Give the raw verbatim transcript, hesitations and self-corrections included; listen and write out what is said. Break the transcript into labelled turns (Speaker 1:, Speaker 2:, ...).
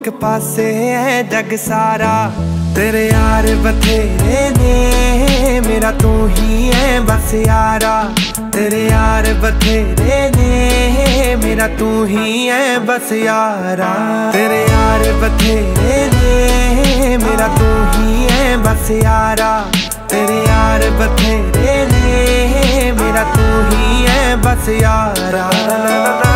Speaker 1: एक पासे है जग सारा, तेरे यार बथेरे ने, मेरा तू ही है बस यारा। तेरे यार बथेरे ने, मेरा तू ही है बस यारा। तेरे यार बथेरे ने, मेरा तू ही है बस यारा। तेरे यार बथेरे ने, मेरा तू ही है बस यारा।